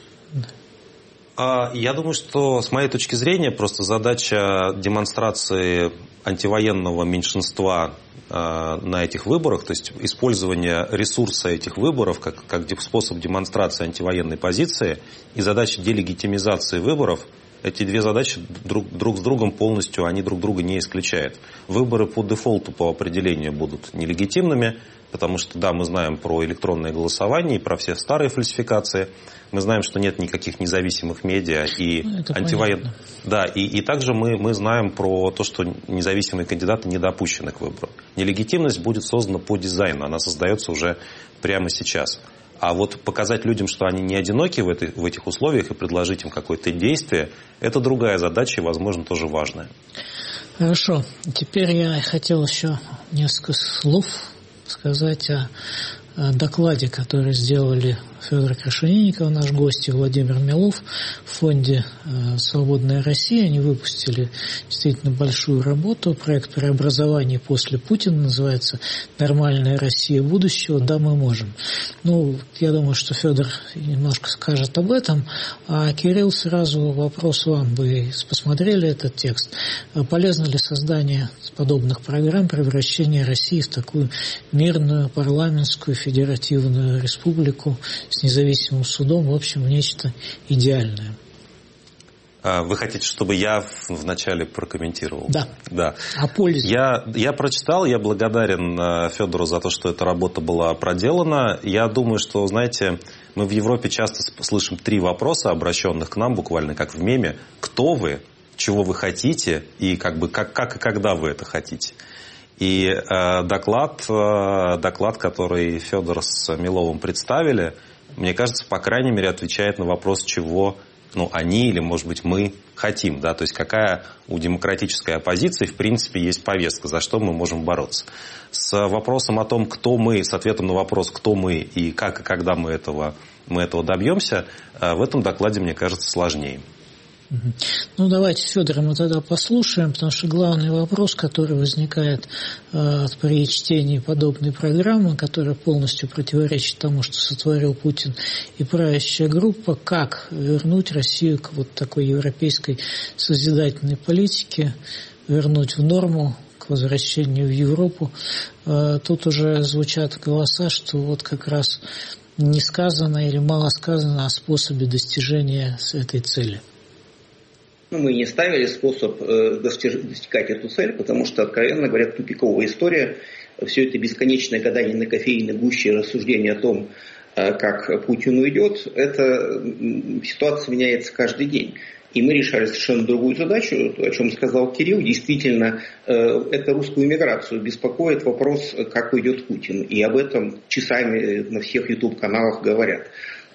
Я думаю, что с моей точки зрения просто задача демонстрации антивоенного меньшинства на этих выборах, то есть использование ресурса этих выборов как способ демонстрации антивоенной позиции и задача делегитимизации выборов, эти две задачи друг с другом полностью, они друг друга не исключают. Выборы по дефолту по определению будут нелегитимными, потому что, да, мы знаем про электронное голосование и про все старые фальсификации. Мы знаем, что нет никаких независимых медиа и антивоенных. Да, и также мы знаем про то, что независимые кандидаты не допущены к выбору. Нелегитимность будет создана по дизайну, она создается уже прямо сейчас. А вот показать людям, что они не одиноки в этих условиях и предложить им какое-то действие, это другая задача и, возможно, тоже важная. Хорошо. Теперь я хотел еще несколько слов сказать о докладе, который сделали Федор Крашенинников, наш гость, и Владимир Милов в фонде «Свободная Россия». Они выпустили действительно большую работу. Проект преобразования после Путина называется «Нормальная Россия будущего. Да, мы можем». Ну, я думаю, что Федор немножко скажет об этом. А Кирилл, сразу вопрос вам. Вы посмотрели этот текст. Полезно ли создание подобных программ, превращение России в такую мирную, парламентскую, федеративную республику с независимым судом, в общем, нечто идеальное? Вы хотите, чтобы я вначале прокомментировал? Да. О пользе. Я прочитал, я благодарен Федору за то, что эта работа была проделана. Я думаю, что, знаете, мы в Европе часто слышим 3 вопроса, обращенных к нам, буквально как в меме. Кто вы? Чего вы хотите? И как и когда вы это хотите? И доклад, который Федор с Миловым представили, мне кажется, по крайней мере, отвечает на вопрос, чего они или, может быть, мы хотим. Да? То есть, какая у демократической оппозиции, в принципе, есть повестка, за что мы можем бороться. С вопросом о том, кто мы, с ответом на вопрос, кто мы и как и когда мы этого добьемся, в этом докладе, мне кажется, сложнее. Ну, давайте Федора мы тогда послушаем, потому что главный вопрос, который возникает при чтении подобной программы, которая полностью противоречит тому, что сотворил Путин и правящая группа, как вернуть Россию к вот такой европейской созидательной политике, вернуть в норму, к возвращению в Европу. Тут уже звучат голоса, что вот как раз не сказано или мало сказано о способе достижения этой цели. Мы не ставили способ достигать эту цель, потому что, откровенно говоря, тупиковая история. Все это бесконечное гадание на кофейной гуще, рассуждение о том, как Путин уйдет, эта ситуация меняется каждый день. И мы решали совершенно другую задачу, о чем сказал Кирилл. Действительно, это русскую эмиграцию беспокоит вопрос, как уйдет Путин. И об этом часами на всех YouTube-каналах говорят.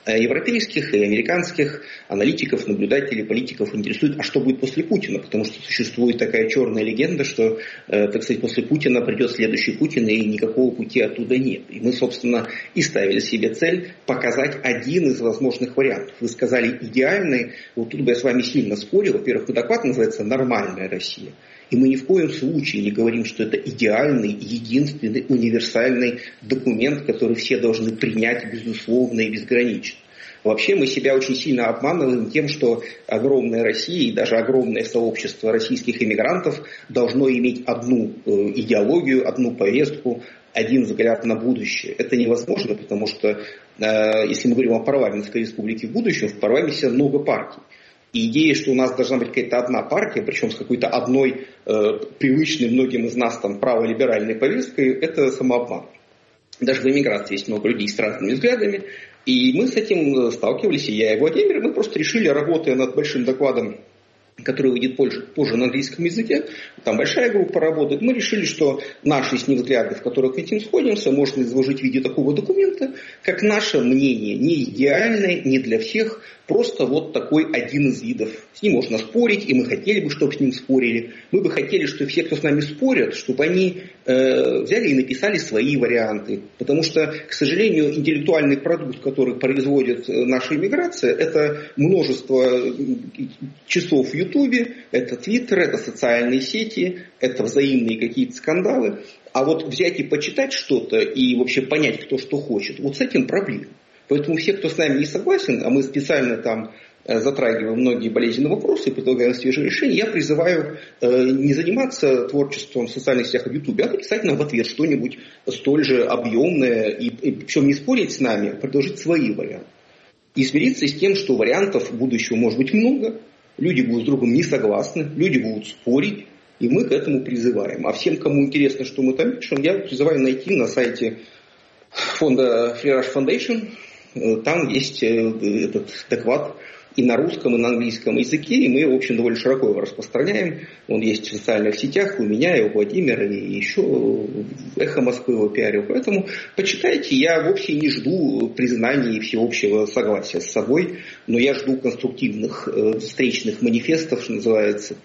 европейских и американских аналитиков, наблюдателей, политиков интересует, а что будет после Путина, потому что существует такая черная легенда, что, так сказать, после Путина придет следующий Путин, и никакого пути оттуда нет. И мы, собственно, и ставили себе цель показать один из возможных вариантов. Вы сказали идеальный, вот тут бы я с вами сильно спорил. Во-первых, доклад называется «Нормальная Россия». И мы ни в коем случае не говорим, что это идеальный, единственный, универсальный документ, который все должны принять безусловно и безгранично. Вообще мы себя очень сильно обманываем тем, что огромная Россия и даже огромное сообщество российских иммигрантов должно иметь одну идеологию, одну повестку, один взгляд на будущее. Это невозможно, потому что если мы говорим о парламентской республике в будущем, в парламенте много партий. И идея, что у нас должна быть какая-то одна партия, причем с какой-то одной привычной многим из нас там праволиберальной повесткой, это самообман. Даже в эмиграции есть много людей с разными взглядами. И мы с этим сталкивались, и я, и Владимир. Мы просто решили, работая над большим докладом, который выйдет позже на английском языке, там большая группа работает, мы решили, что наши с ним взгляды, в которых мы этим сходимся, можно изложить в виде такого документа, как наше мнение, не идеальное, не для всех, просто вот такой один из видов. С ним можно спорить, и мы хотели бы, чтобы с ним спорили. Мы бы хотели, чтобы все, кто с нами спорят, чтобы они взяли и написали свои варианты. Потому что, к сожалению, интеллектуальный продукт, который производит наша иммиграция, это множество часов в Ютубе, это Твиттер, это социальные сети, это взаимные какие-то скандалы. А вот взять и почитать что-то и вообще понять, кто что хочет, вот с этим проблема. Поэтому все, кто с нами не согласен, а мы специально там затрагиваем многие болезненные вопросы и предлагаем свежие решения, я призываю не заниматься творчеством в социальных сетях и в Ютубе, а написать нам в ответ что-нибудь столь же объемное, и причем не спорить с нами, а предложить свои варианты. И смириться с тем, что вариантов будущего может быть много, люди будут с другом не согласны, люди будут спорить, и мы к этому призываем. А всем, кому интересно, что мы там пишем, я призываю найти на сайте фонда Free Rush Foundation. Там есть этот доклад и на русском, и на английском языке, и мы его, в общем, довольно широко его распространяем. Он есть в социальных сетях, у меня, и у Владимира, и еще в «Эхо Москвы» его пиарил. Поэтому почитайте, я вовсе не жду признаний и всеобщего согласия с собой, но я жду конструктивных встречных манифестов, что называется,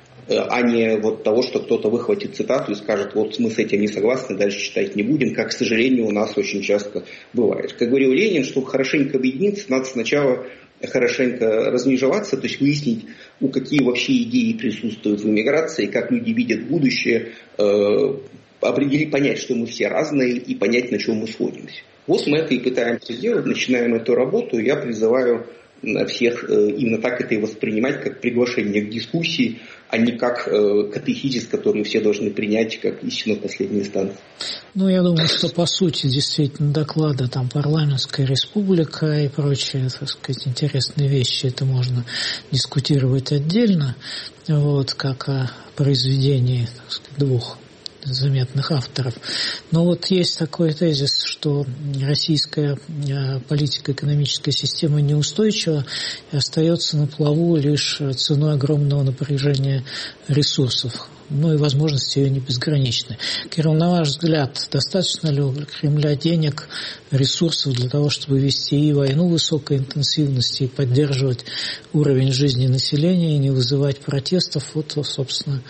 а не вот того, что кто-то выхватит цитату и скажет, вот мы с этим не согласны, дальше читать не будем, как, к сожалению, у нас очень часто бывает. Как говорил Ленин, чтобы хорошенько объединиться, надо сначала хорошенько размежеваться, то есть выяснить, какие вообще идеи присутствуют в эмиграции, как люди видят будущее, определить, понять, что мы все разные, и понять, на чем мы сходимся. Вот мы это и пытаемся сделать, начинаем эту работу, я призываю всех именно так это и воспринимать, как приглашение к дискуссии, а не как катехизис, который все должны принять как истину последней инстанции. Ну, я думаю, что по сути действительно доклады там парламентская республика и прочие, так сказать, интересные вещи, это можно дискутировать отдельно, вот, как о произведении, так сказать, двух заметных авторов. Но вот есть такой тезис, что российская политико-экономическая система неустойчива и остается на плаву лишь ценой огромного напряжения ресурсов. Ну и возможности ее не безграничны. Кирилл, на ваш взгляд, достаточно ли у Кремля денег, ресурсов для того, чтобы вести и войну высокой интенсивности, и поддерживать уровень жизни населения, и не вызывать протестов? Вот, собственно,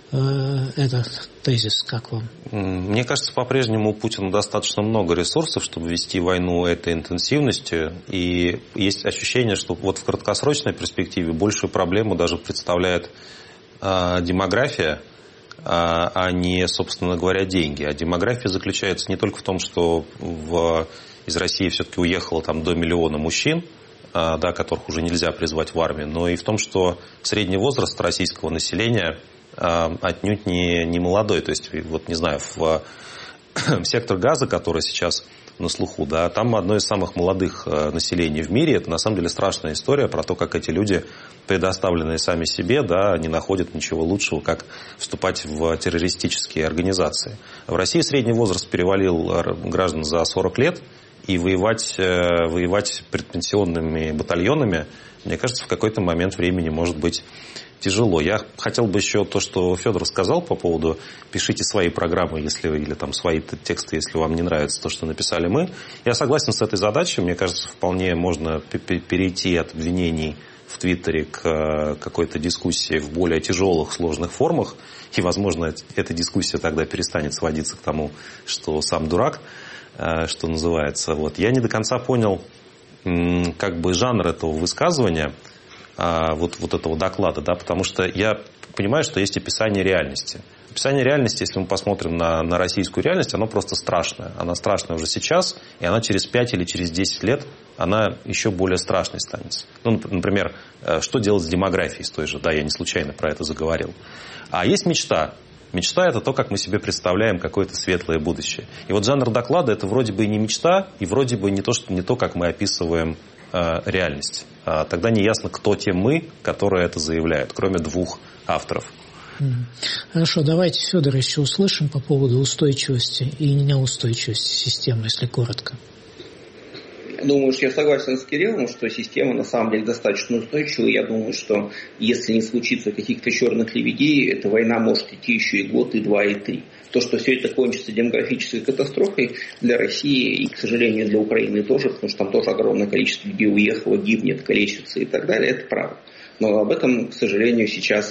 этот тезис, как вам? Мне кажется, по-прежнему у Путина достаточно много ресурсов, чтобы вести войну этой интенсивностью. И есть ощущение, что вот в краткосрочной перспективе большую проблему даже представляет демография, а не, собственно говоря, деньги. А демография заключается не только в том, что из России все-таки уехало там до 1 миллиона мужчин, да, которых уже нельзя призвать в армию, но и в том, что средний возраст российского населения отнюдь не молодой. То есть, вот не знаю, в сектор газа, который сейчас на слуху, да, там одно из самых молодых населений в мире. Это на самом деле страшная история про то, как эти люди, предоставленные сами себе, да, не находят ничего лучшего, как вступать в террористические организации. В России средний возраст перевалил граждан за 40 лет, и воевать предпенсионными батальонами мне кажется, в какой-то момент времени может быть тяжело. Я хотел бы еще то, что Федор сказал по поводу «пишите свои программы, или там свои тексты, если вам не нравится то, что написали мы». Я согласен с этой задачей. Мне кажется, вполне можно перейти от обвинений в Твиттере к какой-то дискуссии в более тяжелых, сложных формах. И, возможно, эта дискуссия тогда перестанет сводиться к тому, что сам дурак, что называется. Вот. Я не до конца понял как бы жанр этого высказывания, вот этого доклада, да, потому что я понимаю, что есть описание реальности. Описание реальности, если мы посмотрим на российскую реальность, оно просто страшное. Она страшная уже сейчас, и она через 5 или через 10 лет, она еще более страшной станет. Ну, например, что делать с демографией с той же, да, я не случайно про это заговорил. А есть мечта. Мечта – это то, как мы себе представляем какое-то светлое будущее. И вот жанр доклада – это вроде бы и не мечта, и вроде бы не то, как мы описываем реальность. Тогда не ясно, кто те мы, которые это заявляют, кроме двух авторов. Хорошо, давайте Федора еще услышим по поводу устойчивости и неустойчивости системы, если коротко. Думаю, что я согласен с Кириллом, что система на самом деле достаточно устойчивая. Я думаю, что если не случится каких-то черных лебедей, эта война может идти еще и год, и два, и три. То, что все это кончится демографической катастрофой для России и, к сожалению, для Украины тоже, потому что там тоже огромное количество людей уехало, гибнет, калечится и так далее, это правда. Но об этом, к сожалению, сейчас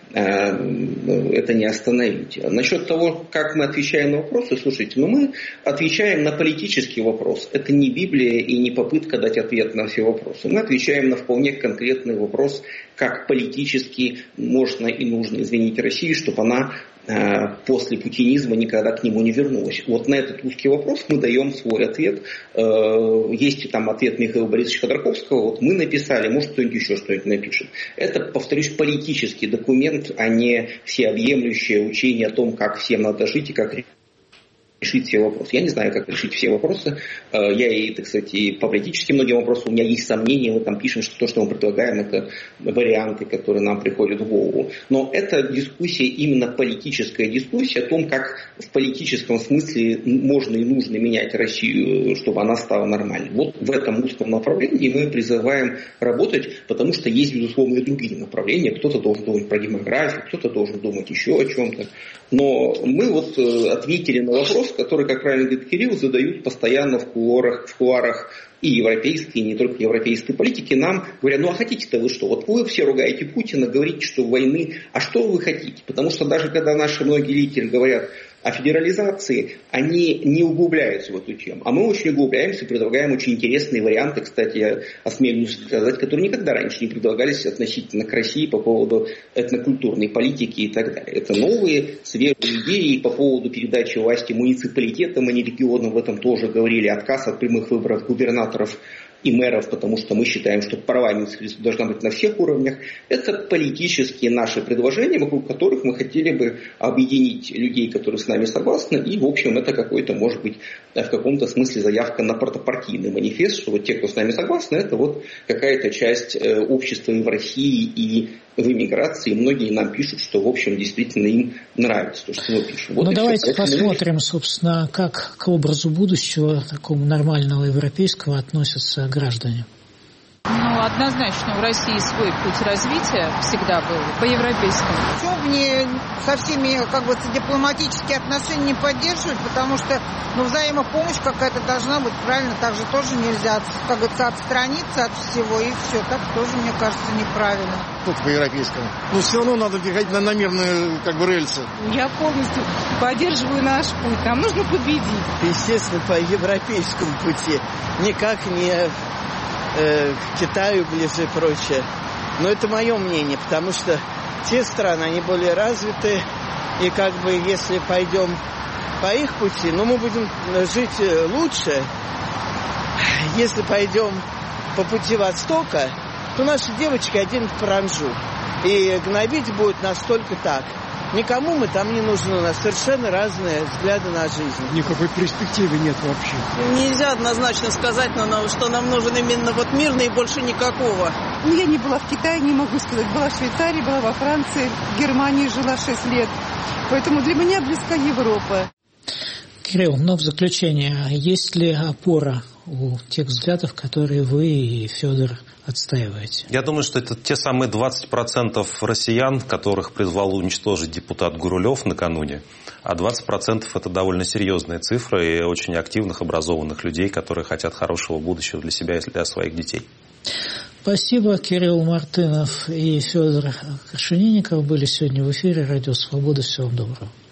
это не остановить. Насчет того, как мы отвечаем на вопросы, слушайте, мы отвечаем на политический вопрос. Это не Библия и не попытка дать ответ на все вопросы. Мы отвечаем на вполне конкретный вопрос, как политически можно и нужно изменить Россию, чтобы она после путинизма никогда к нему не вернулась. Вот на этот узкий вопрос мы даем свой ответ. Есть там ответ Михаила Борисовича Ходорковского. Вот мы написали, может кто-нибудь еще что-нибудь напишет. Это, повторюсь, политический документ, а не всеобъемлющее учение о том, как всем надо жить и как решить все вопросы. Я не знаю, как решить все вопросы. Я и, так сказать, и по политически многим вопросам у меня есть сомнения. Мы там пишем, что то, что мы предлагаем, это варианты, которые нам приходят в голову. Но это дискуссия, именно политическая дискуссия о том, как в политическом смысле можно и нужно менять Россию, чтобы она стала нормальной. Вот в этом узком направлении мы призываем работать, потому что есть, безусловно, и другие направления. Кто-то должен думать про демографию, кто-то должен думать еще о чем-то. Но мы вот ответили на вопрос, который, как правильно говорит Кирилл, задают постоянно в кулуарах и европейские, и не только европейские политики, нам говорят, ну а хотите-то вы что? Вот вы все ругаете Путина, говорите, что войны, а что вы хотите? Потому что даже когда наши многие лидеры говорят о федерализации, они не углубляются в эту тему. А мы очень углубляемся, предлагаем очень интересные варианты, кстати, я осмелюсь сказать, которые никогда раньше не предлагались относительно к России по поводу этнокультурной политики и так далее. Это новые, свежие идеи по поводу передачи власти муниципалитетам, а не регионам, в этом тоже говорили, отказ от прямых выборов губернаторов и мэров, потому что мы считаем, что парламентская должна быть на всех уровнях. Это политические наши предложения, вокруг которых мы хотели бы объединить людей, которые с нами согласны, и, в общем, это какой-то, может быть, в каком-то смысле заявка на партийный манифест, что вот те, кто с нами согласны, это вот какая-то часть общества и в России, и в эмиграции. Многие нам пишут, что, в общем, действительно им нравится то, что мы пишем. Вот давайте посмотрим, собственно, как к образу будущего, такому нормального европейского, относятся граждане. Ну, однозначно, у России свой путь развития всегда был по-европейскому. Почему мне со всеми дипломатические отношения не поддерживать, потому что взаимопомощь какая-то должна быть, правильно, так же тоже нельзя, как говорится, отстраниться от всего и все, так тоже, мне кажется, неправильно. Тут по-европейскому. Но все равно надо бегать на мирные рельсы. Я полностью поддерживаю наш путь, нам нужно победить. Естественно, по европейскому пути, никак не к Китаю ближе и прочее. Но это мое мнение, потому что те страны, они более развитые, и если пойдем по их пути, мы будем жить лучше. Если пойдем по пути Востока, то наши девочки оденут паранджу. И гнобить будет нас только так. Никому мы там не нужны, у нас совершенно разные взгляды на жизнь. Никакой перспективы нет вообще. Нельзя однозначно сказать, что нам нужен именно мирный и больше никакого. Я не была в Китае, не могу сказать. Была в Швейцарии, была во Франции, в Германии жила 6 лет. Поэтому для меня близка Европа. Кирилл, в заключение, есть ли опора у тех взглядов, которые вы и Федор отстаиваете? Я думаю, что это те самые 20% россиян, которых призвал уничтожить депутат Гурулев накануне. А 20% это довольно серьезная цифра и очень активных, образованных людей, которые хотят хорошего будущего для себя и для своих детей. Спасибо. Кирилл Мартынов и Федор Крашенинников были сегодня в эфире Радио Свобода. Всего вам доброго.